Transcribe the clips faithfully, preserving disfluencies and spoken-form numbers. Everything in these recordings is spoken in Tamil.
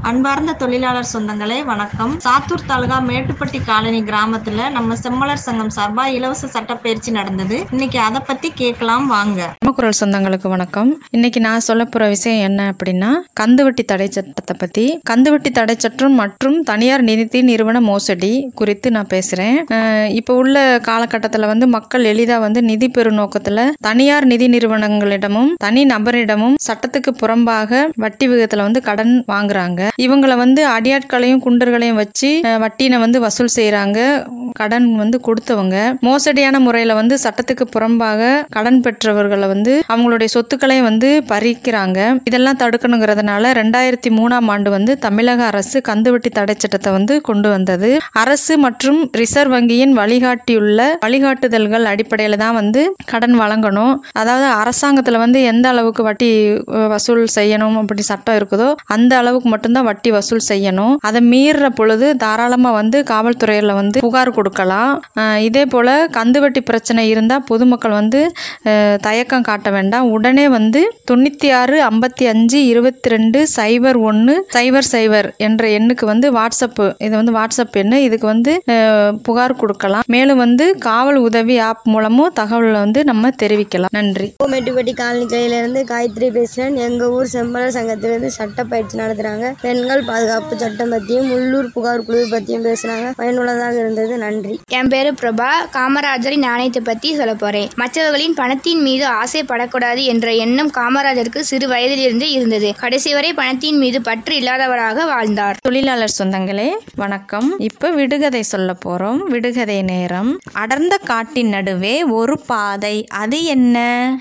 அன்பார்ந்த தொழிலாளர் சொந்தங்களே வணக்கம். சாத்தூர் தாலுகா மேட்டுப்பட்டி காலனி கிராமத்துல நம்ம செம்மலர் சங்கம் சார்பா இலவச சட்டப்பயிற்சி நடந்தது. இன்னைக்கு அதை பத்தி கேட்கலாம் வாங்க. குரல் சொந்தங்களுக்கு வணக்கம். இன்னைக்கு நான் சொல்ல போற விஷயம் என்ன அப்படின்னா, கந்துவட்டி தடை சட்டத்தை பத்தி. கந்துவட்டி தடை சட்டம் மற்றும் தனியார் நிதி நிறுவன மோசடி குறித்து நான் பேசுறேன். இப்போ உள்ள காலகட்டத்தில் வந்து மக்கள் எளிதா வந்து நிதி பெறும் நோக்கத்துல தனியார் நிதி நிறுவனங்களிடமும் தனி நபரிடமும் சட்டத்துக்கு புறம்பாக வட்டி விகிதத்துல வந்து கடன் வாங்குறாங்க. இவங்களை வந்து அடியாட்களையும் குண்டர்களையும் வச்சு வட்டினை வந்து வசூல் செய்யறாங்க. கடன் வந்து கொடுத்தவங்க மோசடியான முறையில வந்து சட்டத்துக்கு புறம்பாக கடன் பெற்றவர்களை வந்து அவங்களுடைய சொத்துக்களையும் வந்து பறிக்கிறாங்க. இதெல்லாம் தடுக்கணுங்கிறதுனால ரெண்டாயிரத்தி மூணாம் ஆண்டு வந்து தமிழக அரசு கந்துவட்டி தடை சட்டத்தை வந்து கொண்டு வந்தது. அரசு மற்றும் ரிசர்வ் வங்கியின் வழிகாட்டியுள்ள வழிகாட்டுதல்கள் அடிப்படையில தான் வந்து கடன் வழங்கணும். அதாவது அரசாங்கத்துல வந்து எந்த அளவுக்கு வட்டி வசூல் செய்யணும் அப்படி சட்டம் இருக்குதோ அந்த அளவுக்கு மட்டும்தான் வட்டி வசூல் செய்யணும். அதை மீறுற பொழுது தாராளமா வந்து காவல்துறையில வந்து புகார் கொடுக்கலாம். இதே போல கந்துவட்டி பிரச்சனை இருந்தா பொதுமக்கள் வந்து தயக்கம் காட்ட வேண்டாம். உடனே வந்து தொண்ணூத்தி ஆறு ஐம்பத்தி அஞ்சு இருபத்தி ரெண்டு சைபர் ஒன்னு சைபர் சைபர் என்ற எண்ணுக்கு வந்து வாட்ஸ்அப் இது வந்து வாட்ஸ்அப் எண்ணு இதுக்கு வந்து புகார் கொடுக்கலாம். மேலும் வந்து காவல் உதவி ஆப் மூலமும் தகவலை வந்து நம்ம தெரிவிக்கலாம். நன்றி. மேட்டுப்பட்டி காலனி கிளையிலிருந்து காயத்ரி பேசுறேன். எங்க ஊர் செம்மலர் சங்கத்திலிருந்து சட்ட பயிற்சி நடத்துறாங்க. பெண்கள் பாதுகாப்பு சட்டம் பத்தியும் உள்ளூர் புகார் குழு பத்தியும் பேசுறாங்க. பயனுள்ளதாக இருந்தது. நன்றி. என் பேரு பிரபா. காமராஜரின் நாணயத்தை பத்தி சொல்ல போறேன். மற்றவர்களின் பணத்தின் மீது ஆசைப்படக்கூடாது என்ற எண்ணம் காமராஜருக்கு சிறு வயதிலிருந்து இருந்தது. கடைசி வரை பணத்தின் மீது பற்று இல்லாதவராக வாழ்ந்தார். தொழிலாளர் சொந்தங்களே வணக்கம். இப்ப விடுகதை சொல்ல போறோம். விடுகதை நேரம். அடர்ந்த காட்டின் நடுவே ஒரு பாதை, அது என்ன?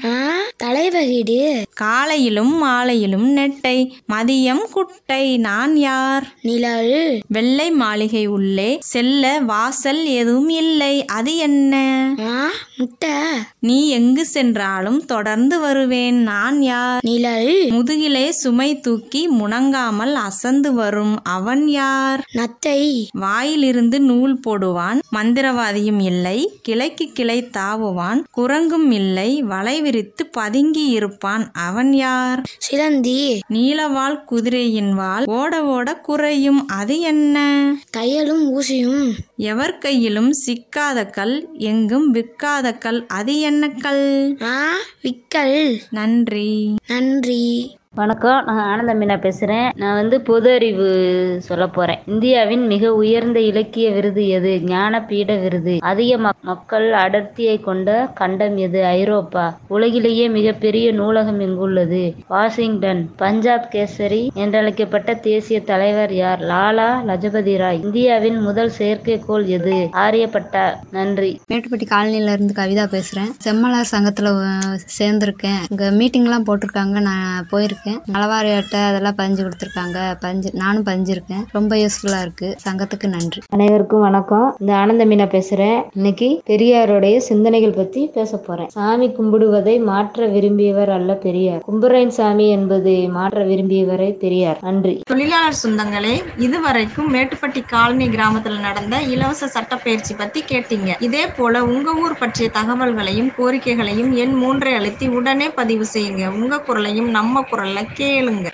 தலைவகிடு. காலையிலும் மாலையிலும் நெட்டை, மதியம் குட்டை, நான் யார்? நிழல். வெள்ளை மாளிகை உள்ளே செல்ல வாசல் எதுவும் இல்லை, அது என்ன? முட்டை. நீ எங்கு சென்றாலும் தொடர்ந்து வருவேன், நான் யார்? நிழல். முதுகிலே சுமை தூக்கி முணங்காமல் அசந்து வரும், அவன் யார்? நத்தை. வாயிலிருந்து நூல் போடுவான், மந்திரவாதியும் இல்லை, கிளைக்கு கிளை தாவுவான், குரங்கும் இல்லை, வலை விரித்து பதுங்கி இருப்பான், அவன் யார்? சிலந்தி. நீலவால் குதிரையின் வால் ஓட ஓட குறையும், அது என்ன? தையலும் ஊசியும். எவர் கையிலும் சிக்காத கல், எங்கும் விற்காத கல், அது என்ன கல்? விக்கல். நன்றி. நன்றி. வணக்கம். நான் ஆனந்த மீனா பேசுகிறேன். நான் வந்து பொது அறிவு சொல்ல போகிறேன். இந்தியாவின் மிக உயர்ந்த இலக்கிய விருது எது? ஞானபீட விருது. அதிக மக்கள் அடர்த்தியை கொண்ட கண்டம் எது? ஐரோப்பா. உலகிலேயே மிகப்பெரிய நூலகம் எங்குள்ளது? வாஷிங்டன். பஞ்சாப் கேசரி என்றழைக்கப்பட்ட தேசிய தலைவர் யார்? லாலா லஜபதி ராய். இந்தியாவின் முதல் செயற்கைக்கோள் எது? ஆரியப்பட்டா. நன்றி. மேட்டுப்பட்டி காலனில இருந்து கவிதா பேசுகிறேன். செம்மலர் சங்கத்தில் சேர்ந்துருக்கேன். இங்கே மீட்டிங்லாம் போட்டிருக்காங்க. நான் போயிருக்கேன். நலவாரி அட்டை அதெல்லாம் பதிஞ்சு கொடுத்துருக்காங்க. பஞ்சு நானும் பஞ்சிருக்கேன். ரொம்ப யூஸ்ஃபுல்லா இருக்கு. சங்கத்துக்கு நன்றி. அனைவருக்கும் வணக்கம். இந்த ஆனந்த மீனா பேசுறேன். இன்னைக்கு பெரியாருடைய சிந்தனைகள் பத்தி பேச போறேன். சாமி கும்பிடுவதை மாற்ற விரும்பியவர் அல்ல பெரியார். கும்புரையன் சாமி என்பதை மாற்ற விரும்பியவரை பெரியார். நன்றி. தொழிலாளர் சொந்தங்களே, இதுவரைக்கும் மேட்டுப்பட்டி காலனி கிராமத்துல நடந்த இலவச சட்டப்பயிற்சி பத்தி கேட்டீங்க. இதே போல உங்க ஊர் பற்றிய தகவல்களையும் கோரிக்கைகளையும் எண் மூன்றை அழுத்தி உடனே பதிவு செய்யுங்க. உங்க குரலையும் நம்ம குரல்ல கேளுங்க.